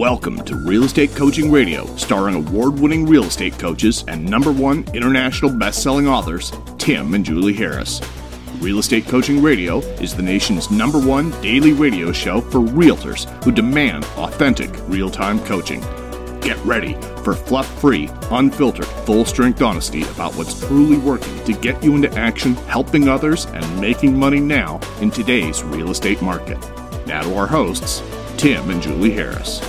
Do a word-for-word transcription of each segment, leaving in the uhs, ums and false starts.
Welcome to Real Estate Coaching Radio, starring award-winning real estate coaches and number one international best-selling authors, Tim and Julie Harris. Real Estate Coaching Radio is the nation's number one daily radio show for realtors who demand authentic, real-time coaching. Get ready for fluff-free, unfiltered, full-strength honesty about what's truly working to get you into action, helping others, and making money now in today's real estate market. Now to our hosts, Tim and Julie Harris.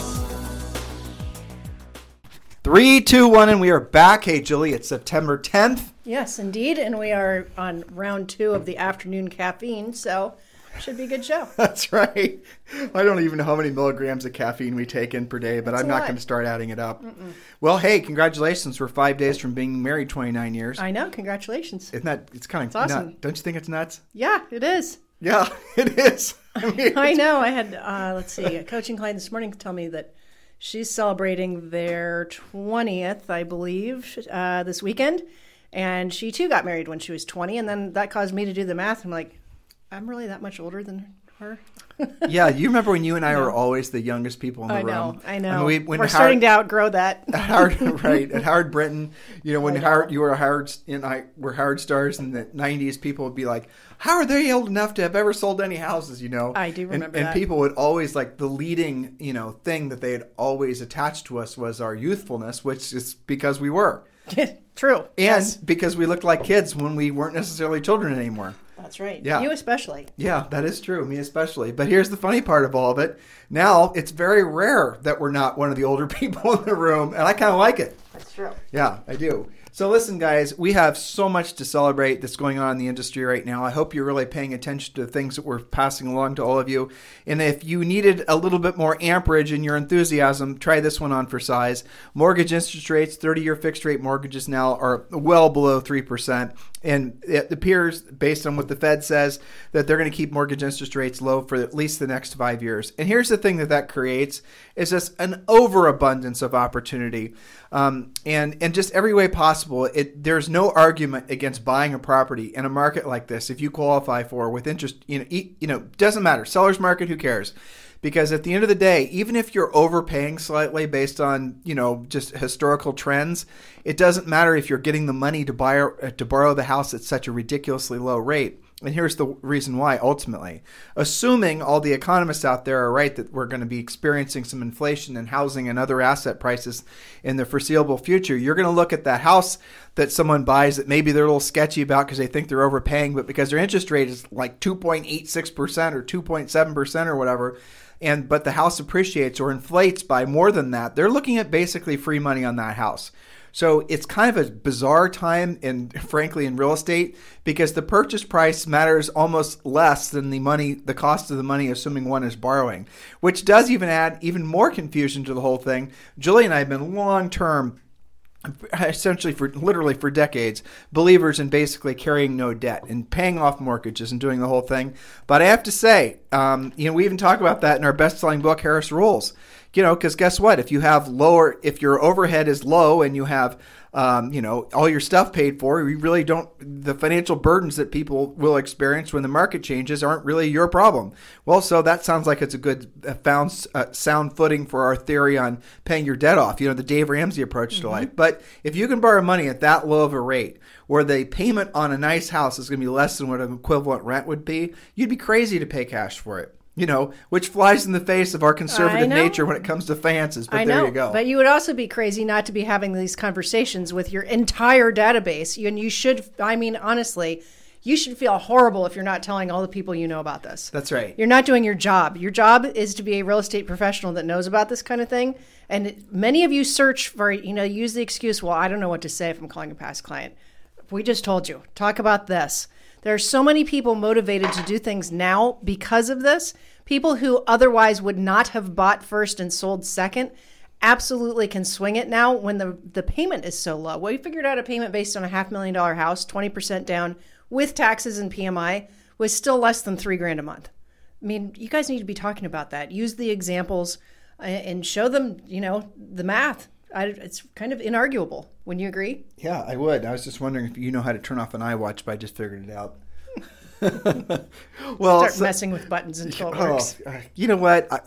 Three, two, one, and we are back. Hey, Julie, it's September tenth. Yes, indeed, and we are on round two of the afternoon caffeine, so should be a good show. That's right. I don't even know how many milligrams of caffeine we take in per day, but That's I'm not going to start adding it up. Mm-mm. Well, hey, congratulations. We're five days from being married twenty-nine years. I know. Congratulations. Isn't that, it's kind of it's awesome. Nut. Don't you think it's nuts? Yeah, it is. Yeah, it is. I, mean, I know. I had, uh, let's see, a coaching client this morning tell me that she's celebrating their twentieth, I believe, uh, this weekend. And she, too, got married when she was twenty. And then that caused me to do the math. I'm like, I'm really that much older than her? Yeah, you remember when you and I no. were always the youngest people in the I room? know, I know. I mean, we, when we're Howard, starting to outgrow that. At Howard, right, at Howard Brinton, you know, when know. Howard, you were Howard and I were Howard stars in the nineties, people would be like, how are they old enough to have ever sold any houses, you know? I do remember and, that. And people would always, like, the leading, you know, thing that they had always attached to us was our youthfulness, which is because we were. True. And yes. because we looked like kids when we weren't necessarily children anymore. That's right. Yeah. You especially. Yeah, that is true. Me especially. But here's the funny part of all of it. Now, it's very rare that we're not one of the older people in the room, and I kind of like it. That's true. Yeah, I do. So listen, guys, we have so much to celebrate that's going on in the industry right now. I hope you're really paying attention to the things that we're passing along to all of you. And if you needed a little bit more amperage in your enthusiasm, try this one on for size. Mortgage interest rates, thirty-year fixed rate mortgages now are well below three percent. And it appears, based on what the Fed says, that they're going to keep mortgage interest rates low for at least the next five years. And here's the thing that that creates is just an overabundance of opportunity. Um, and, and just every way possible, it, there's no argument against buying a property in a market like this if you qualify for with interest. You know, e, you know, doesn't matter. Seller's market, who cares? Because at the end of the day, even if you're overpaying slightly based on, you know, just historical trends, it doesn't matter if you're getting the money to buy to borrow the house at such a ridiculously low rate. And here's the reason why, ultimately. Assuming all the economists out there are right that we're going to be experiencing some inflation in housing and other asset prices in the foreseeable future, you're going to look at that house that someone buys that maybe they're a little sketchy about because they think they're overpaying, but because their interest rate is like two point eight six percent or two point seven percent or whatever, and but the house appreciates or inflates by more than that, they're looking at basically free money on that house. So it's kind of a bizarre time, in, frankly, in real estate, because the purchase price matters almost less than the money, the cost of the money, assuming one is borrowing, which does even add even more confusion to the whole thing. Julie and I have been long-term, essentially for literally for decades, believers in basically carrying no debt and paying off mortgages and doing the whole thing. But I have to say, um, you know, we even talk about that in our best-selling book, Harris Rules. You know, because guess what? If you have lower, if your overhead is low and you have, um, you know, all your stuff paid for, you really don't, the financial burdens that people will experience when the market changes aren't really your problem. Well, so that sounds like it's a good, uh, found, uh, sound footing for our theory on paying your debt off, you know, the Dave Ramsey approach mm-hmm. to life. But if you can borrow money at that low of a rate, where the payment on a nice house is going to be less than what an equivalent rent would be, you'd be crazy to pay cash for it. You know, which flies in the face of our conservative nature when it comes to finances. But I there know, you go. But you would also be crazy not to be having these conversations with your entire database. And you should, I mean, honestly, you should feel horrible if you're not telling all the people you know about this. That's right. You're not doing your job. Your job is to be a real estate professional that knows about this kind of thing. And many of you search for, you know, use the excuse, well, I don't know what to say if I'm calling a past client. We just told you. Talk about this. There are so many people motivated to do things now because of this. People who otherwise would not have bought first and sold second absolutely can swing it now when the, the payment is so low. Well, we figured out a payment based on a half million dollar house, twenty percent down with taxes and P M I was still less than three grand a month. I mean, you guys need to be talking about that. Use the examples and show them, you know, the math. I, it's kind of inarguable. Wouldn't you agree? Yeah, I would. I was just wondering if you know how to turn off an iWatch, but I just figured it out. well, Start so, messing with buttons until it works. Oh, you know what? I, I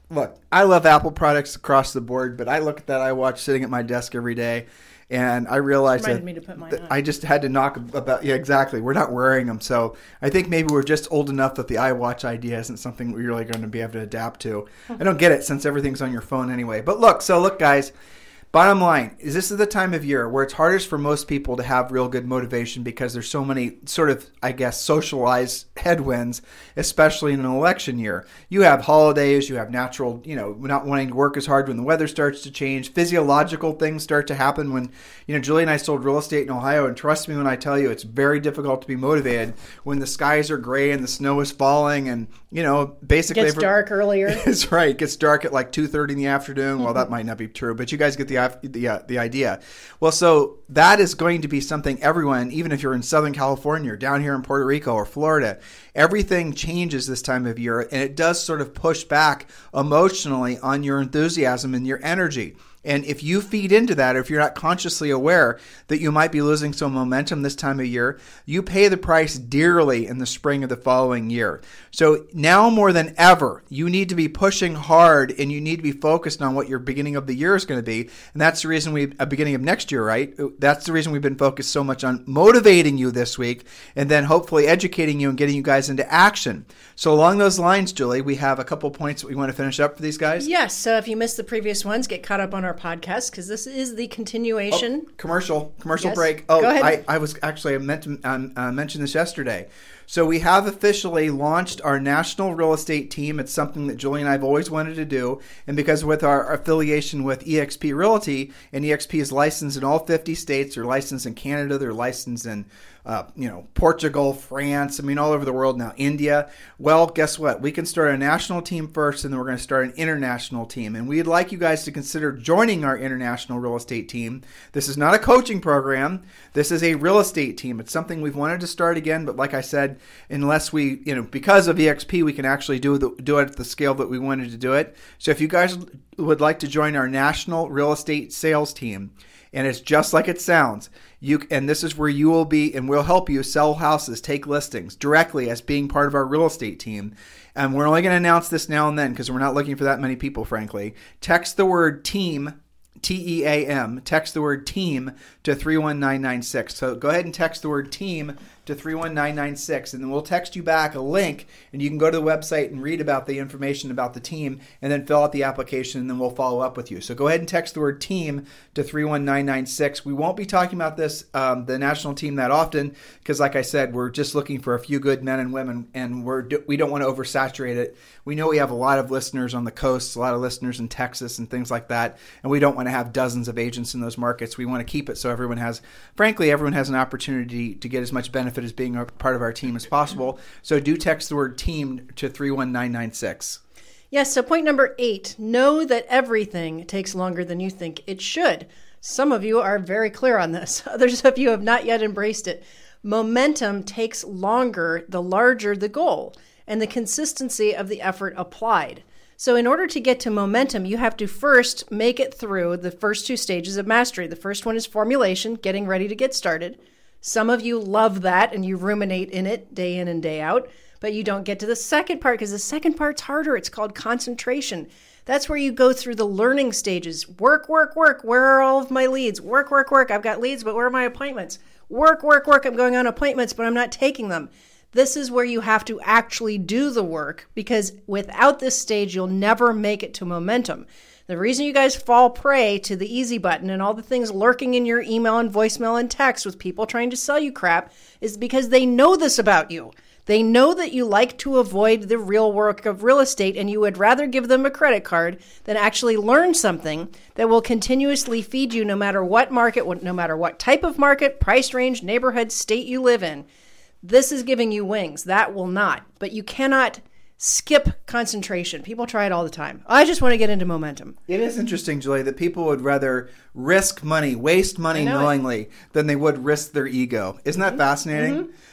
look, I love Apple products across the board, but I look at that iWatch sitting at my desk every day, and I realized Reminded that, me to put mine that on. I just had to knock about, yeah, exactly. We're not wearing them. So I think maybe we're just old enough that the iWatch idea isn't something we're really going to be able to adapt to. I don't get it since everything's on your phone anyway. But look, so look, guys. Bottom line is this is the time of year where it's hardest for most people to have real good motivation because there's so many sort of, I guess, socialized headwinds, especially in an election year. You have holidays, you have natural, you know, not wanting to work as hard when the weather starts to change. Physiological things start to happen when, you know, Julie and I sold real estate in Ohio, and trust me when I tell you, it's very difficult to be motivated when the skies are gray and the snow is falling and, you know, basically... It gets dark earlier. It's right. It gets dark at like two thirty in the afternoon. Well, that might not be true, but you guys get the the uh, the idea. Well, so that is going to be something everyone, even if you're in Southern California or down here in Puerto Rico or Florida, everything changes this time of year, and it does sort of push back emotionally on your enthusiasm and your energy. And if you feed into that, or if you're not consciously aware that you might be losing some momentum this time of year, you pay the price dearly in the spring of the following year. So now more than ever, you need to be pushing hard and you need to be focused on what your beginning of the year is going to be. And that's the reason we, a beginning of next year, right? That's the reason we've been focused so much on motivating you this week and then hopefully educating you and getting you guys into action. So along those lines, Julie, we have a couple points that we want to finish up for these guys. Yes. So if you missed the previous ones, get caught up on our podcast because this is the continuation. Oh, commercial, commercial Yes. break. Oh, Go ahead. I, I was actually I meant to um, uh, mention this yesterday. So we have officially launched our national real estate team. It's something that Julie and I have always wanted to do. And because with our affiliation with eXp Realty, and eXp is licensed in all fifty states, they're licensed in Canada, they're licensed in uh, you know, Portugal, France, I mean, all over the world now, India. Well, guess what? We can start a national team first, and then we're going to start an international team. And we'd like you guys to consider joining our international real estate team. This is not a coaching program. This is a real estate team. It's something we've wanted to start again, but like I said, unless we, you know, because of eXp, we can actually do the, do it at the scale that we wanted to do it. So if you guys would like to join our national real estate sales team, and it's just like it sounds, you and this is where you will be, and we'll help you sell houses, take listings directly as being part of our real estate team. And we're only going to announce this now and then because we're not looking for that many people, frankly. Text the word team, T E A M, text the word team to three one nine nine six. So go ahead and text the word team to three one nine nine six, and then we'll text you back a link, and you can go to the website and read about the information about the team, and then fill out the application, and then we'll follow up with you. So go ahead and text the word team to three one nine nine six. We won't be talking about this, um, the national team, that often, because like I said, we're just looking for a few good men and women, and we're we don't want to oversaturate it. We know we have a lot of listeners on the coast, a lot of listeners in Texas and things like that, and we don't want to have dozens of agents in those markets. We want to keep it so everyone has, frankly, everyone has an opportunity to get as much benefit as being a part of our team as possible. So do text the word team to three one nine nine six. Yes, so point number eight, know that everything takes longer than you think it should. Some of you are very clear on this. Others of you have not yet embraced it. Momentum takes longer the larger the goal and the consistency of the effort applied. So in order to get to momentum, you have to first make it through the first two stages of mastery. The first one is formulation, getting ready to get started. Some of you love that and you ruminate in it day in and day out, but you don't get to the second part because the second part's harder. It's called concentration. That's where you go through the learning stages. Work, work, work. Where are all of my leads? Work, work, work. I've got leads, but where are my appointments? Work, work, work. I'm going on appointments, but I'm not taking them. This is where you have to actually do the work because without this stage, you'll never make it to momentum. The reason you guys fall prey to the easy button and all the things lurking in your email and voicemail and text with people trying to sell you crap is because they know this about you. They know that you like to avoid the real work of real estate and you would rather give them a credit card than actually learn something that will continuously feed you no matter what market, no matter what type of market, price range, neighborhood, state you live in. This is giving you wings. That will not. But you cannot skip concentration. People try it all the time. I just want to get into momentum. It is interesting, Julie, that people would rather risk money, waste money knowingly, it. than they would risk their ego. Isn't that mm-hmm. fascinating? Mm-hmm.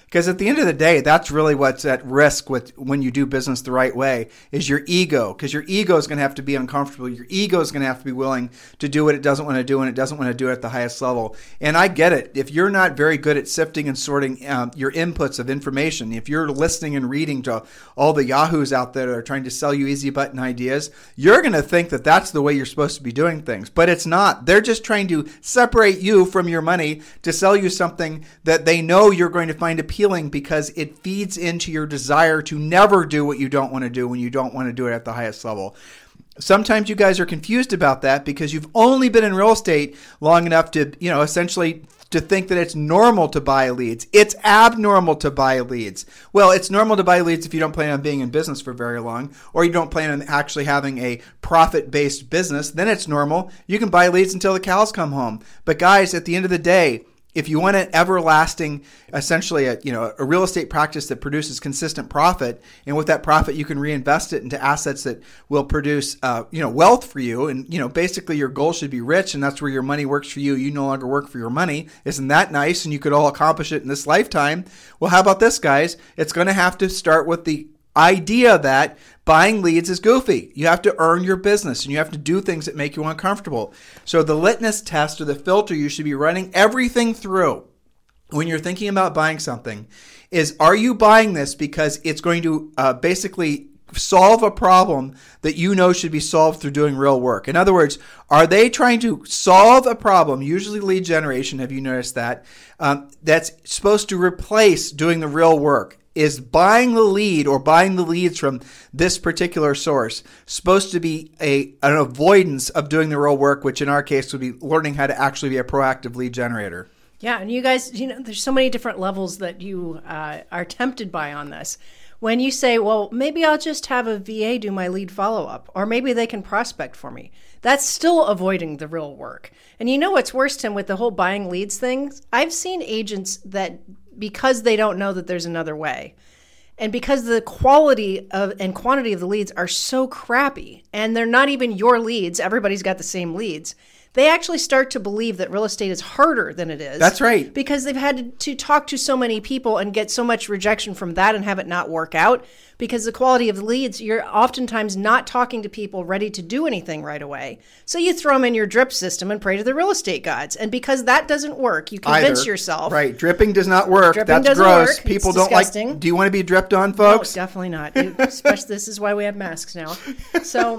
Because at the end of the day, that's really what's at risk with when you do business the right way is your ego. Because your ego is going to have to be uncomfortable. Your ego is going to have to be willing to do what it doesn't want to do, and it doesn't want to do it at the highest level. And I get it. If you're not very good at sifting and sorting um, your inputs of information, if you're listening and reading to all the yahoos out there that are trying to sell you easy button ideas, you're going to think that that's the way you're supposed to be doing things. But it's not. They're just trying to separate you from your money to sell you something that they know you're going to find appealing because it feeds into your desire to never do what you don't want to do when you don't want to do it at the highest level. Sometimes you guys are confused about that because you've only been in real estate long enough to, you know, essentially to think that it's normal to buy leads. It's abnormal to buy leads. Well, it's normal to buy leads if you don't plan on being in business for very long, or you don't plan on actually having a profit-based business. Then it's normal. You can buy leads until the cows come home. But guys, at the end of the day, if you want an everlasting, essentially a, you know, a real estate practice that produces consistent profit, and with that profit you can reinvest it into assets that will produce uh, you know, wealth for you, and you know, basically your goal should be rich, and that's where your money works for you. You no longer work for your money. Isn't that nice? And you could all accomplish it in this lifetime. Well, how about this, guys? It's going to have to start with the idea that buying leads is goofy. You have to earn your business and you have to do things that make you uncomfortable. So the litmus test or the filter you should be running everything through when you're thinking about buying something is, are you buying this because it's going to uh, basically solve a problem that you know should be solved through doing real work? In other words, are they trying to solve a problem, usually lead generation, have you noticed that, um, that's supposed to replace doing the real work? Is buying the lead or buying the leads from this particular source supposed to be a an avoidance of doing the real work, which in our case would be learning how to actually be a proactive lead generator? Yeah, and you guys, you know, there's so many different levels that you uh, are tempted by on this. When you say, well, maybe I'll just have a V A do my lead follow-up, or maybe they can prospect for me. That's still avoiding the real work. And you know what's worse, Tim, with the whole buying leads thing? I've seen agents that, because they don't know that there's another way, and because the quality of and quantity of the leads are so crappy, and they're not even your leads, everybody's got the same leads, they actually start to believe that real estate is harder than it is. That's right. Because they've had to, to talk to so many people and get so much rejection from that and have it not work out. Because the quality of the leads, you're oftentimes not talking to people ready to do anything right away. So you throw them in your drip system and pray to the real estate gods. And because that doesn't work, you convince Either. yourself. Right. Dripping does not work. Dripping That's doesn't gross. work. People It's don't disgusting. like. Do you want to be dripped on, folks? No, definitely not. Especially, this is why we have masks now. So,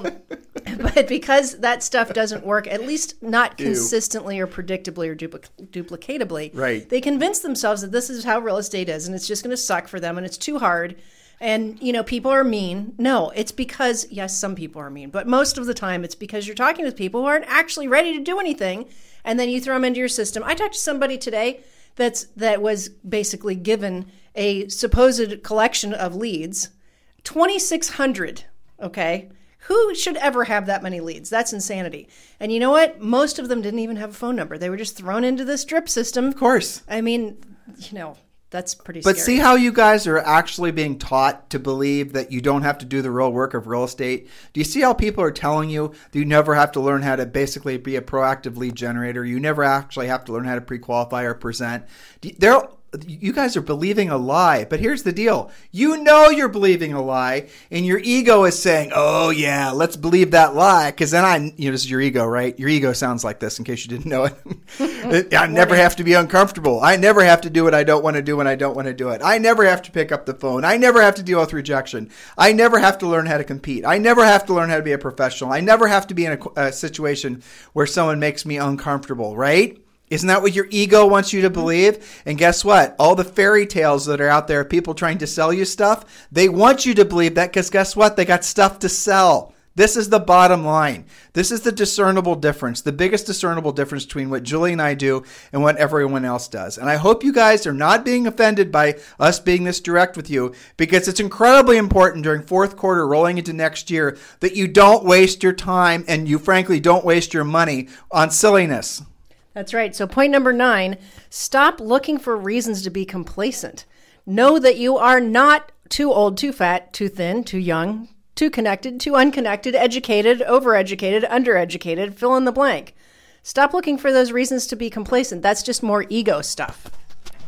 but because that stuff doesn't work, at least not Ew. consistently or predictably or dupli- duplicatably, Right. they convince themselves that this is how real estate is and it's just going to suck for them and it's too hard. And, you know, people are mean. No, it's because, yes, some people are mean, but most of the time it's because you're talking with people who aren't actually ready to do anything. And then you throw them into your system. I talked to somebody today that's that was basically given a supposed collection of leads, twenty-six hundred, okay? Who should ever have that many leads? That's insanity. And you know what? Most of them didn't even have a phone number. They were just thrown into this drip system. Of course. I mean, you know, that's pretty But scary. see how you guys are actually being taught to believe that you don't have to do the real work of real estate? Do you see how people are telling you that you never have to learn how to basically be a proactive lead generator? You never actually have to learn how to pre-qualify or present. Do you, they're You guys are believing a lie. But here's the deal. You know you're believing a lie, and your ego is saying, oh, yeah, let's believe that lie. Because then I, you know, this is your ego, right? Your ego sounds like this, in case you didn't know it. I never have to be uncomfortable. I never have to do what I don't want to do when I don't want to do it. I never have to pick up the phone. I never have to deal with rejection. I never have to learn how to compete. I never have to learn how to be a professional. I never have to be in a, a situation where someone makes me uncomfortable, right? Isn't that what your ego wants you to believe? And guess what? All the fairy tales that are out there, people trying to sell you stuff, they want you to believe that because guess what? They got stuff to sell. This is the bottom line. This is the discernible difference, the biggest discernible difference between what Julie and I do and what everyone else does. And I hope you guys are not being offended by us being this direct with you, because it's incredibly important during fourth quarter rolling into next year that you don't waste your time and you frankly don't waste your money on silliness. That's right. So point number nine, stop looking for reasons to be complacent. Know that you are not too old, too fat, too thin, too young, too connected, too unconnected, educated, overeducated, undereducated, fill in the blank. Stop looking for those reasons to be complacent. That's just more ego stuff.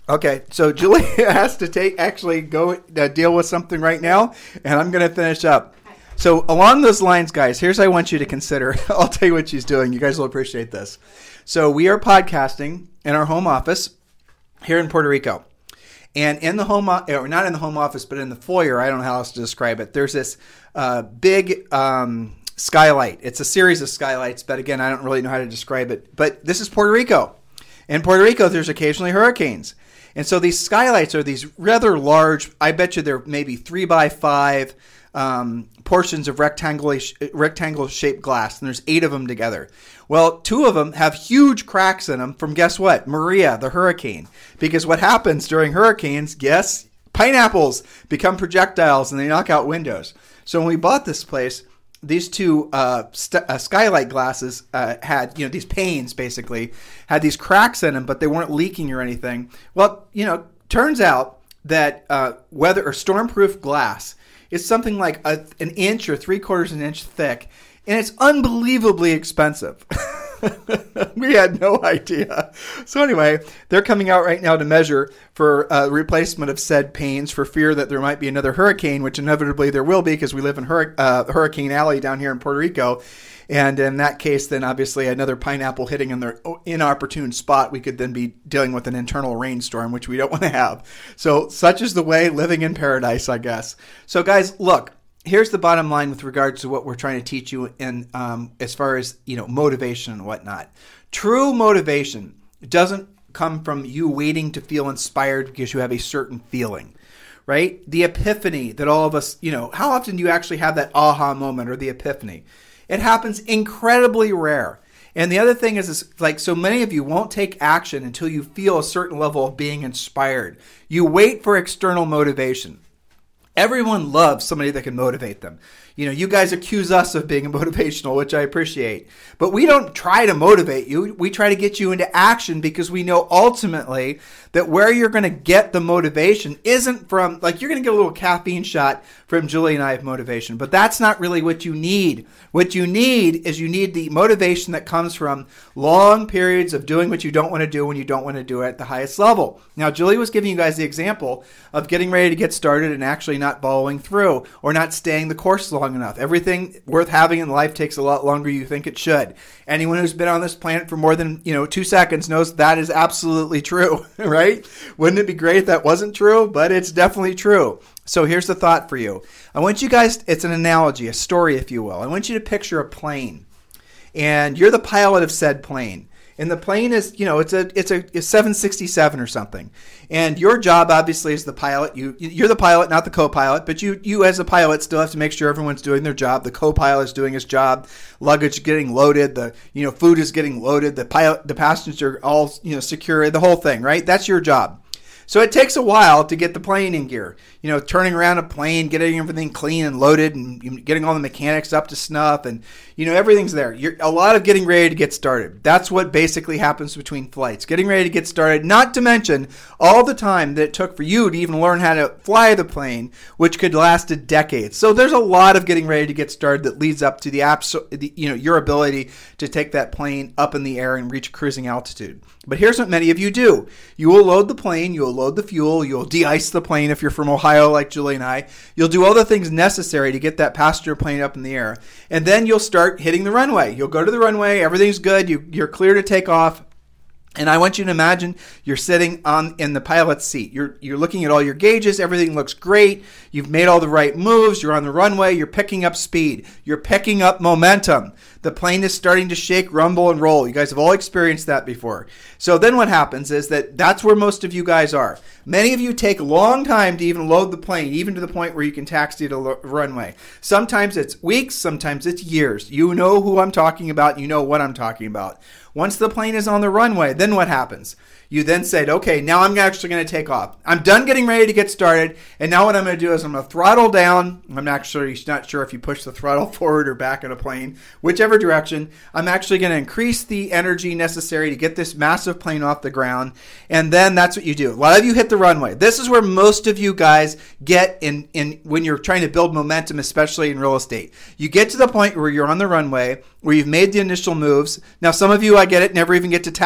Okay, so Julie has to take actually go uh, deal with something right now, and I'm going to finish up. So along those lines, guys, here's what I want you to consider. I'll tell you what she's doing. You guys will appreciate this. So we are podcasting in our home office here in Puerto Rico. And in the home, or not in the home office, but in the foyer, I don't know how else to describe it. There's this uh, big um, skylight. It's a series of skylights, but again, I don't really know how to describe it. But this is Puerto Rico. In Puerto Rico, there's occasionally hurricanes. And so these skylights are these rather large, I bet you they're maybe three by five um, portions of rectangular, rectangle shaped glass. And there's eight of them together. Well, two of them have huge cracks in them from, guess what? Maria, the hurricane. Because what happens during hurricanes, guess, pineapples become projectiles and they knock out windows. So when we bought this place, these two uh, st- uh, skylight glasses uh, had, you know, these panes basically, had these cracks in them, but they weren't leaking or anything. Well, you know, turns out that uh, weather or storm-proof glass is something like a, an inch or three quarters of an inch thick, and it's unbelievably expensive. We had no idea. So anyway, they're coming out right now to measure for uh, replacement of said panes for fear that there might be another hurricane, which inevitably there will be because we live in Hur- uh, Hurricane Alley down here in Puerto Rico. And in that case, then obviously another pineapple hitting in their inopportune spot, we could then be dealing with an internal rainstorm, which we don't want to have. So such is the way, living in paradise, I guess. So guys, look. Here's the bottom line with regards to what we're trying to teach you in um, as far as, you know, motivation and whatnot. True motivation doesn't come from you waiting to feel inspired because you have a certain feeling, right? The epiphany that all of us, you know, how often do you actually have that aha moment or the epiphany? It happens incredibly rare. And the other thing is, is like so many of you won't take action until you feel a certain level of being inspired. You wait for external motivation. Everyone loves somebody that can motivate them. You know, you guys accuse us of being motivational, which I appreciate. But we don't try to motivate you. We try to get you into action because we know ultimately that where you're going to get the motivation isn't from, like you're going to get a little caffeine shot from Julie and I of motivation. But that's not really what you need. What you need is you need the motivation that comes from long periods of doing what you don't want to do when you don't want to do it at the highest level. Now, Julie was giving you guys the example of getting ready to get started and actually not following through or not staying the course long enough. Everything worth having in life takes a lot longer than you think it should. Anyone who's been on this planet for more than, you know, two seconds knows that is absolutely true, right? Wouldn't it be great if that wasn't true? But it's definitely true. So here's the thought for you. I want you guys, it's an analogy, a story, if you will. I want you to picture a plane. And you're the pilot of said plane. And the plane is, you know, it's a it's a, a seven sixty-seven or something. And your job, obviously, is the pilot. You, you're the pilot, not the co-pilot. But you, you as a pilot, still have to make sure everyone's doing their job. The co-pilot is doing his job. Luggage getting loaded. The, you know, food is getting loaded. The pilot, the passengers are all, you know, secure. The whole thing, right? That's your job. So it takes a while to get the plane in gear. You know, turning around a plane, getting everything clean and loaded, and getting all the mechanics up to snuff, and, you know, everything's there. You're a lot of getting ready to get started. That's what basically happens between flights. Getting ready to get started, not to mention all the time that it took for you to even learn how to fly the plane, which could last a decade. So there's a lot of getting ready to get started that leads up to the, abso- the you know, your ability to take that plane up in the air and reach cruising altitude. But here's what many of you do. You will load the plane, you will load the fuel, you'll de-ice the plane if you're from Ohio like Julie and I. You'll do all the things necessary to get that passenger plane up in the air. And then you'll start hitting the runway. You'll go to the runway, everything's good, you, you're clear to take off. And I want you to imagine you're sitting on in the pilot's seat. You're you're looking at all your gauges. Everything looks great. You've made all the right moves. You're on the runway. You're picking up speed. You're picking up momentum. The plane is starting to shake, rumble, and roll. You guys have all experienced that before. So then what happens is that that's where most of you guys are. Many of you take a long time to even load the plane, even to the point where you can taxi to the runway. Sometimes it's weeks. Sometimes it's years. You know who I'm talking about. You know what I'm talking about. Once the plane is on the runway, then what happens? You then said, okay, now I'm actually going to take off. I'm done getting ready to get started. And now what I'm going to do is I'm going to throttle down. I'm actually not sure if you push the throttle forward or back in a plane, whichever direction. I'm actually going to increase the energy necessary to get this massive plane off the ground. And then that's what you do. A lot of you hit the runway. This is where most of you guys get in, in when you're trying to build momentum, especially in real estate. You get to the point where you're on the runway, where you've made the initial moves. Now, some of you, I get it, never even get to taxiing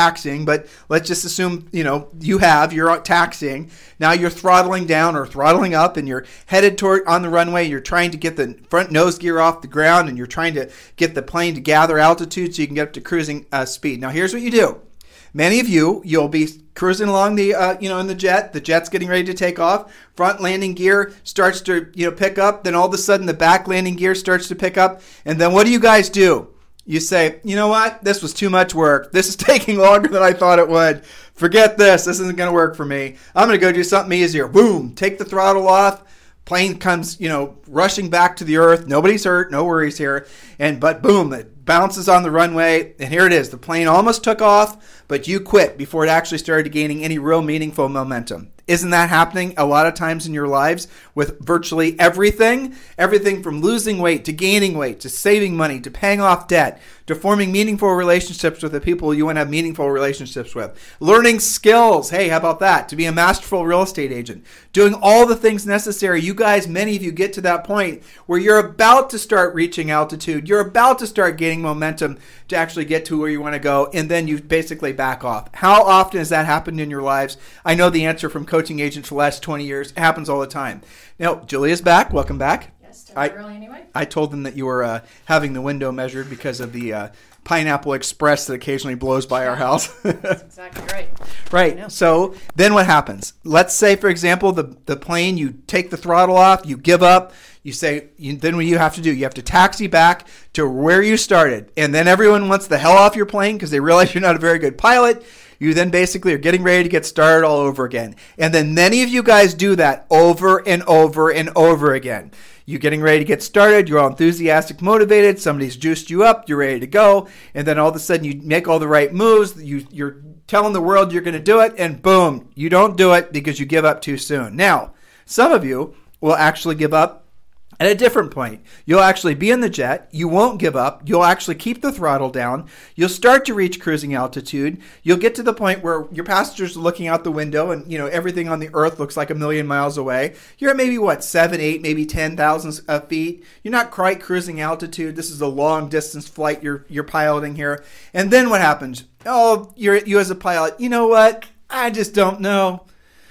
taxiing, but let's just assume, you know, you have, you're taxiing. Now you're throttling down or throttling up and you're headed toward on the runway. You're trying to get the front nose gear off the ground and you're trying to get the plane to gather altitude so you can get up to cruising uh, speed. Now here's what you do. Many of you, you'll be cruising along the, uh, you know, in the jet. The jet's getting ready to take off. Front landing gear starts to, you know, pick up. Then all of a sudden the back landing gear starts to pick up. And then what do you guys do? You say, you know what? This was too much work. This is taking longer than I thought it would. Forget this. This isn't going to work for me. I'm going to go do something easier. Boom. Take the throttle off. Plane comes, you know, rushing back to the earth. Nobody's hurt. No worries here. And but boom, it bounces on the runway. And here it is. The plane almost took off, but you quit before it actually started gaining any real meaningful momentum. Isn't that happening a lot of times in your lives with virtually everything? Everything from losing weight to gaining weight to saving money to paying off debt to forming meaningful relationships with the people you want to have meaningful relationships with. Learning skills. Hey, how about that? To be a masterful real estate agent. Doing all the things necessary. You guys, many of you get to that point where you're about to start reaching altitude. You're about to start gaining momentum to actually get to where you want to go. And then you basically back off. How often has that happened in your lives? I know the answer from coaching agents for the last twenty years. It happens all the time. Now, Julia's back. Welcome back. Yes, I, early anyway. I told them that you were uh, having the window measured because of the uh, Pineapple Express that occasionally blows by our house. That's exactly right. Right. So then what happens? Let's say, for example, the, the plane, you take the throttle off, you give up. You say, you, then what you have to do, you have to taxi back to where you started. And then everyone wants the hell off your plane because they realize you're not a very good pilot. You then basically are getting ready to get started all over again. And then many of you guys do that over and over and over again. You're getting ready to get started. You're all enthusiastic, motivated. Somebody's juiced you up. You're ready to go. And then all of a sudden you make all the right moves. You, you're telling the world you're going to do it. And boom, you don't do it because you give up too soon. Now, some of you will actually give up at a different point. You'll actually be in the jet. You won't give up. You'll actually keep the throttle down. You'll start to reach cruising altitude. You'll get to the point where your passengers are looking out the window and, you know, everything on the earth looks like a million miles away. You're at maybe, what, seven, eight, maybe ten thousand uh, feet. You're not quite cruising altitude. This is a long distance flight you're you're piloting here. And then what happens? Oh, you're you as a pilot, you know what? I just don't know.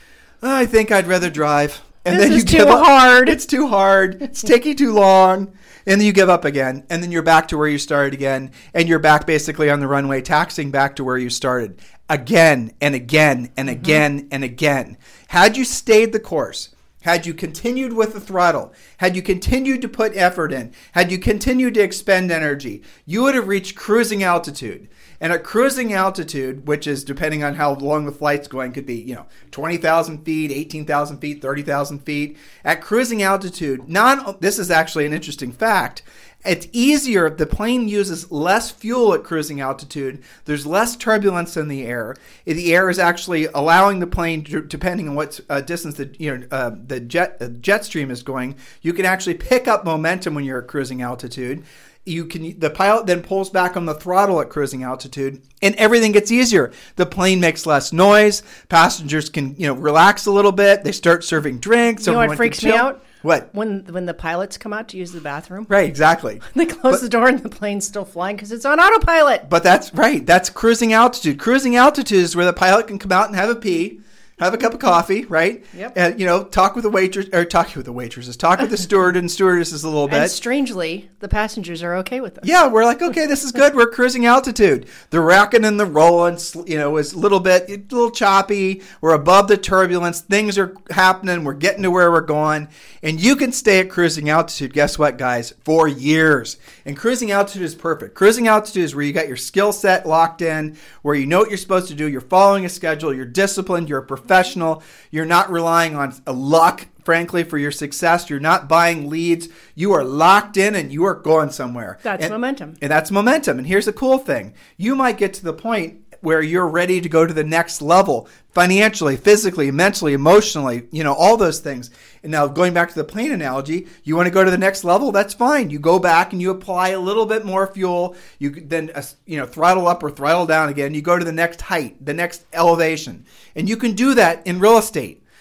I think I'd rather drive. And this then is you too give up. hard. It's too hard. It's taking too long. And then you give up again. And then you're back to where you started again. And you're back basically on the runway, taxiing back to where you started. Again and again and again mm-hmm. and again. Had you stayed the course, had you continued with the throttle, had you continued to put effort in, had you continued to expend energy, you would have reached cruising altitude. And at cruising altitude, which is depending on how long the flight's going, could be, you know, twenty thousand feet, eighteen thousand feet, thirty thousand feet. At cruising altitude, non, this is actually an interesting fact. It's easier. The plane uses less fuel at cruising altitude. There's less turbulence in the air. The air is actually allowing the plane, depending on what uh, distance the you know uh, the jet uh, jet stream is going, you can actually pick up momentum when you're at cruising altitude. You can. The pilot then pulls back on the throttle at cruising altitude, and everything gets easier. The plane makes less noise. Passengers can, you know, relax a little bit. They start serving drinks. You know what freaks me out? What? When when the pilots come out to use the bathroom. Right, exactly. They close but, the door and the plane's still flying because it's on autopilot. But that's right. That's cruising altitude. Cruising altitude is where the pilot can come out and have a pee. Have a cup of coffee, right? Yep. And, you know, talk with the waitress, or talk with the waitresses, talk with the steward and stewardesses a little bit. And strangely, the passengers are okay with this. Yeah, we're like, okay, this is good. We're cruising altitude. The rocking and the rolling, you know, is a little bit, a little choppy. We're above the turbulence. Things are happening. We're getting to where we're going. And you can stay at cruising altitude, guess what, guys? For years. And cruising altitude is perfect. Cruising altitude is where you got your skill set locked in, where you know what you're supposed to do. You're following a schedule. You're disciplined. You're a professional. You're not relying on luck, frankly, for your success. You're not buying leads. You are locked in and you are going somewhere. That's and, momentum. And that's momentum. And here's the cool thing. You might get to the point where you're ready to go to the next level financially, physically, mentally, emotionally, you know, all those things. And now going back to the plane analogy, you want to go to the next level, that's fine. You go back and you apply a little bit more fuel. You then, uh, you know, throttle up or throttle down again. You go to the next height, the next elevation. And you can do that in real estate.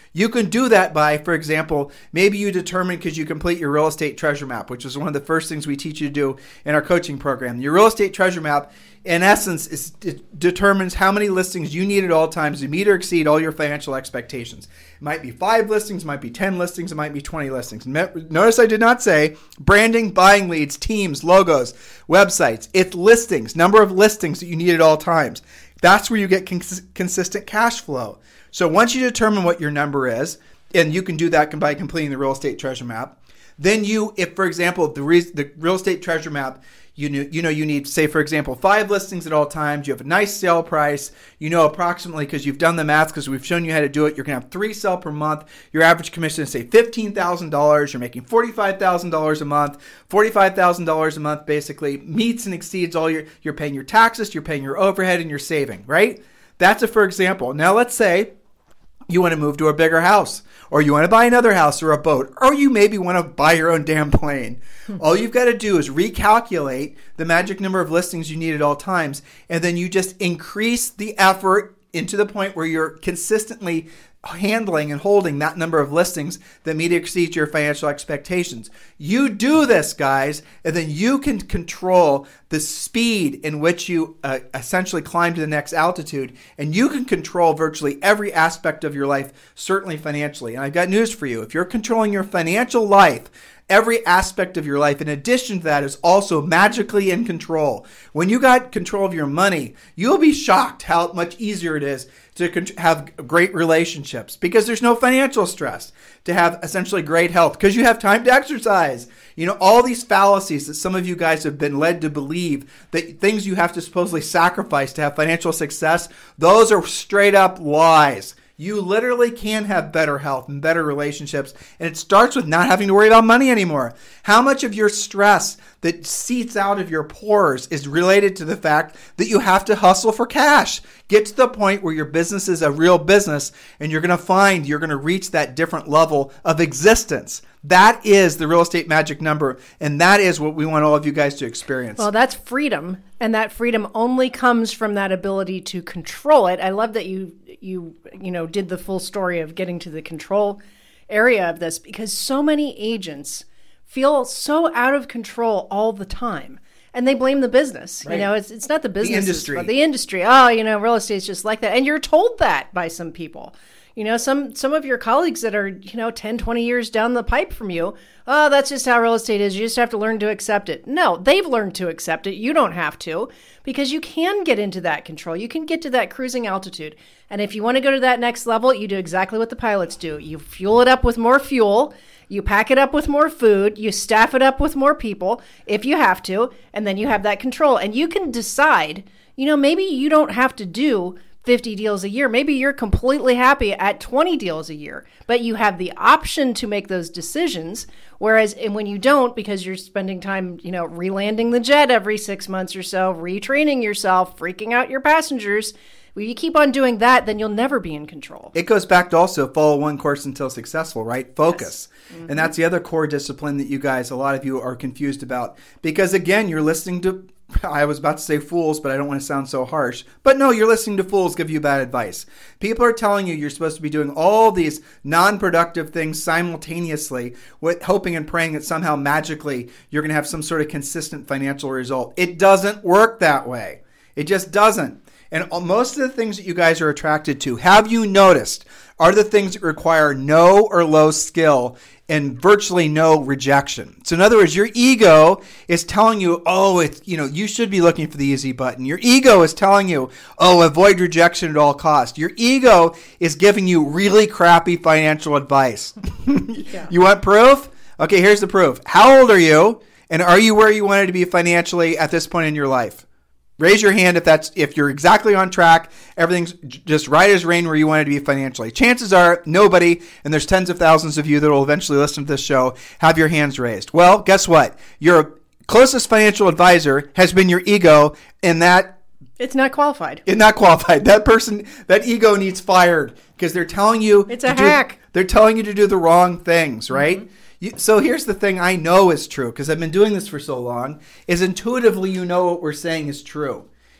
You can do that by, for example, maybe you determine because you complete your real estate treasure map, which is one of the first things we teach you to do in our coaching program. Your real estate treasure map, in essence, is, it determines how many listings you need at all times to meet or exceed all your financial expectations. It might be five listings, it might be ten listings, it might be twenty listings. Notice I did not say branding, buying leads, teams, logos, websites. It's listings, number of listings that you need at all times. That's where you get cons- consistent cash flow. So once you determine what your number is, and you can do that by completing the real estate treasure map, then you, if for example, the, re- the real estate treasure map, you know, you know, you need, say, for example, five listings at all times. You have a nice sale price. You know approximately, because you've done the math, because we've shown you how to do it, you're going to have three sell per month. Your average commission is, say, fifteen thousand dollars. You're making forty-five thousand dollars a month. forty-five thousand dollars a month basically meets and exceeds all your, you're paying your taxes, you're paying your overhead, and you're saving, right? That's a for example. Now let's say you want to move to a bigger house, or you want to buy another house or a boat, or you maybe want to buy your own damn plane. All you've got to do is recalculate the magic number of listings you need at all times, and then you just increase the effort into the point where you're consistently handling and holding that number of listings that meet or exceed your financial expectations. You do this, guys, and then you can control the speed in which you uh, essentially climb to the next altitude, and you can control virtually every aspect of your life, certainly financially. And I've got news for you. If you're controlling your financial life, every aspect of your life, in addition to that, is also magically in control. When you got control of your money, you'll be shocked how much easier it is to have great relationships, because there's no financial stress, to have essentially great health because you have time to exercise. You know, all these fallacies that some of you guys have been led to believe, that things you have to supposedly sacrifice to have financial success, those are straight up lies. You literally can have better health and better relationships, and it starts with not having to worry about money anymore. How much of your stress that seeps out of your pores is related to the fact that you have to hustle for cash? Get to the point where your business is a real business, and you're going to find you're going to reach that different level of existence. That is the real estate magic number, and that is what we want all of you guys to experience. Well, that's freedom, and that freedom only comes from that ability to control it. I love that you you you know did the full story of getting to the control area of this, because so many agents feel so out of control all the time, and they blame the business. Right. You know, it's it's not the business, the industry. But the industry. Oh, you know, real estate is just like that, and you're told that by some people. You know, some some of your colleagues that are, you know, ten, twenty years down the pipe from you, oh, that's just how real estate is. You just have to learn to accept it. No, they've learned to accept it. You don't have to, because you can get into that control. You can get to that cruising altitude. And if you want to go to that next level, you do exactly what the pilots do. You fuel it up with more fuel. You pack it up with more food. You staff it up with more people if you have to. And then you have that control. And you can decide, you know, maybe you don't have to do fifty deals a year. Maybe you're completely happy at twenty deals a year, but you have the option to make those decisions. Whereas and when you don't, because you're spending time, you know, relanding the jet every six months or so, retraining yourself, freaking out your passengers, when you keep on doing that, then you'll never be in control. It goes back to also follow one course until successful, right? Focus. Yes. Mm-hmm. And that's the other core discipline that you guys, a lot of you are confused about. Because again, you're listening to, I was about to say fools, but I don't want to sound so harsh. But no, you're listening to fools give you bad advice. People are telling you you're supposed to be doing all these non-productive things simultaneously, with hoping and praying that somehow magically you're going to have some sort of consistent financial result. It doesn't work that way. It just doesn't. And most of the things that you guys are attracted to, have you noticed, are the things that require no or low skill and virtually no rejection. So in other words, your ego is telling you, oh, it's, you know, you should be looking for the easy button. Your ego is telling you, oh, avoid rejection at all costs. Your ego is giving you really crappy financial advice. Yeah. You want proof? Okay, here's the proof. How old are you? And are you where you wanted to be financially at this point in your life? Raise your hand if that's if you're exactly on track, everything's just right as rain where you wanted to be financially. Chances are nobody, and there's tens of thousands of you that will eventually listen to this show, have your hands raised. Well, guess what? Your closest financial advisor has been your ego, and that it's not qualified. It's not qualified. That person, that ego needs fired because they're telling you it's a hack. Do, they're telling you to do the wrong things, right? Mm-hmm. You, so here's the thing I know is true, because I've been doing this for so long, is intuitively you know what we're saying is true.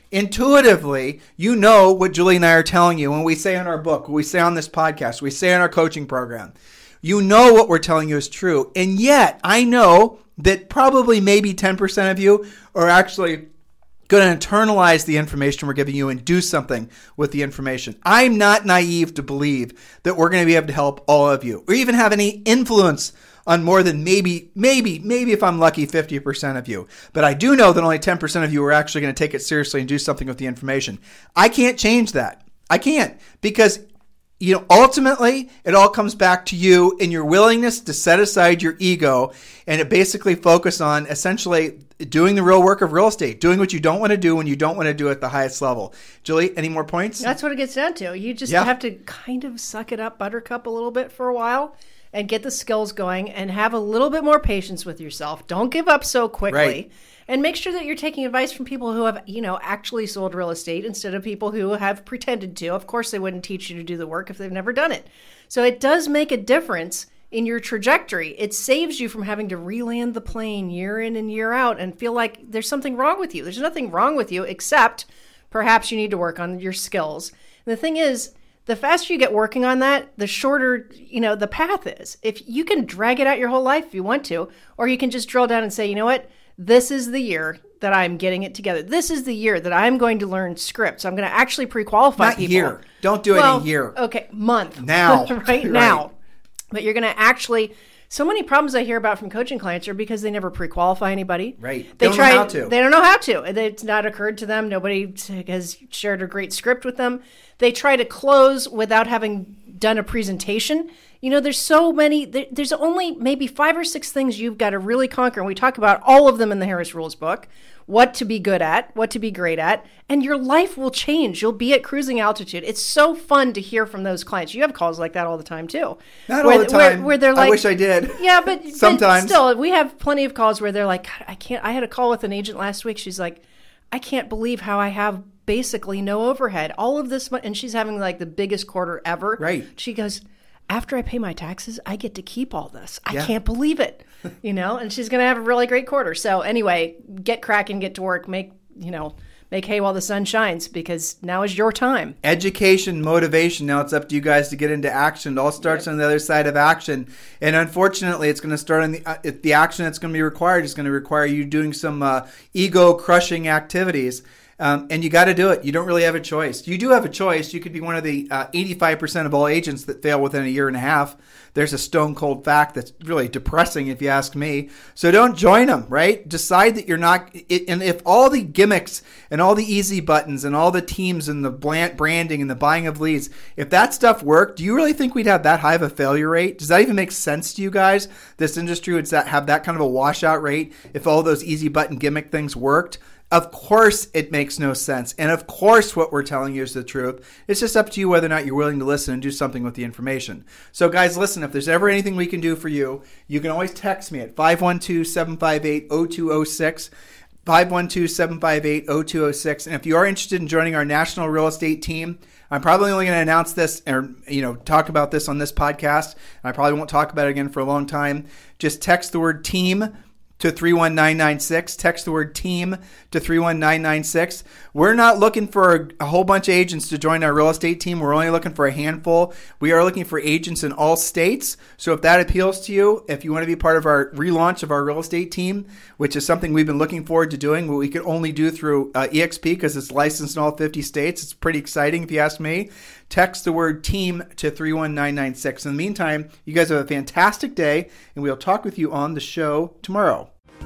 intuitively, you know what Julie and I are telling you when we say in our book, when we say on this podcast, we say in our coaching program. You know what we're telling you is true. And yet, I know that probably maybe ten percent of you are actually going to internalize the information we're giving you and do something with the information. I'm not naive to believe that we're going to be able to help all of you or even have any influence on more than maybe, maybe, maybe if I'm lucky, fifty percent of you. But I do know that only ten percent of you are actually going to take it seriously and do something with the information. I can't change that. I can't, because you know, ultimately, it all comes back to you and your willingness to set aside your ego and to basically focus on essentially doing the real work of real estate, doing what you don't want to do when you don't want to do it at the highest level. Julie, any more points? That's what it gets down to. You just yeah. have to kind of suck it up, buttercup, a little bit for a while and get the skills going and have a little bit more patience with yourself. Don't give up so quickly. Right. And make sure that you're taking advice from people who have, you know, actually sold real estate instead of people who have pretended to. Of course, they wouldn't teach you to do the work if they've never done it. So it does make a difference in your trajectory. It saves you from having to re-land the plane year in and year out and feel like there's something wrong with you. There's nothing wrong with you, except perhaps you need to work on your skills. And the thing is, the faster you get working on that, the shorter, you know, the path is. If you can drag it out your whole life if you want to, or you can just drill down and say, you know what? This is the year that I'm getting it together. This is the year that I'm going to learn scripts. I'm going to actually pre-qualify Not people. Year. Don't do it well, in a year. Okay, month. Now. right, right now. But you're going to actually... So many problems I hear about from coaching clients are because they never pre-qualify anybody. Right. They don't try, know how to. They don't know how to. It's not occurred to them. Nobody has shared a great script with them. They try to close without having done a presentation. You know, there's so many, there, there's only maybe five or six things you've got to really conquer. And we talk about all of them in the Harris Rules book. What to be good at, what to be great at, and your life will change. You'll be at cruising altitude. It's so fun to hear from those clients. You have calls like that all the time too. Not where, all the time. Where, where they're like, I wish I did. Yeah, but sometimes. But still, we have plenty of calls where they're like, God, I can't. I had a call with an agent last week. She's like, I can't believe how I have basically no overhead. All of this, and she's having like the biggest quarter ever. Right. She goes, after I pay my taxes, I get to keep all this. I yeah. can't believe it. You know, and she's going to have a really great quarter. So anyway, get cracking, get to work, make, you know, make hay while the sun shines, because now is your time. Education, motivation. Now it's up to you guys to get into action. It all starts yeah. on the other side of action. And unfortunately, it's going to start on the uh, the action that's going to be required is going to require you doing some uh, ego-crushing activities. Um, and you got to do it. You don't really have a choice. You do have a choice. You could be one of the uh, eighty-five percent of all agents that fail within a year and a half. There's a stone cold fact that's really depressing if you ask me. So don't join them, right? Decide that you're not. It, and if all the gimmicks and all the easy buttons and all the teams and the branding and the buying of leads, if that stuff worked, do you really think we'd have that high of a failure rate? Does that even make sense to you guys? This industry would have that kind of a washout rate if all those easy button gimmick things worked? Of course it makes no sense. And of course what we're telling you is the truth. It's just up to you whether or not you're willing to listen and do something with the information. So guys, listen, if there's ever anything we can do for you, you can always text me at five one two, seven five eight, zero two zero six, five one two, seven five eight, zero two zero six. And if you are interested in joining our national real estate team, I'm probably only going to announce this or, you know, talk about this on this podcast. I probably won't talk about it again for a long time. Just text the word team to three one nine nine six. Text the word team to three one nine nine six. We're not looking for a, a whole bunch of agents to join our real estate team. We're only looking for a handful. We are looking for agents in all states. So if that appeals to you, if you want to be part of our relaunch of our real estate team, which is something we've been looking forward to doing, what we could only do through uh, E X P because it's licensed in all fifty states. It's pretty exciting if you ask me. Text the word team to three one nine nine six. In the meantime, you guys have a fantastic day, and we'll talk with you on the show tomorrow.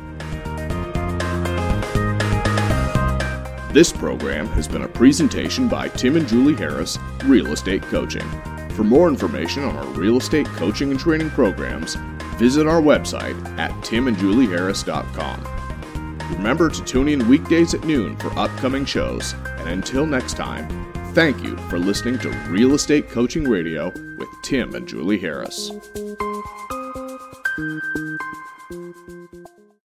This program has been a presentation by Tim and Julie Harris, Real Estate Coaching. For more information on our real estate coaching and training programs, visit our website at tim and julie harris dot com. Remember to tune in weekdays at noon for upcoming shows, and until next time, thank you for listening to Real Estate Coaching Radio with Tim and Julie Harris.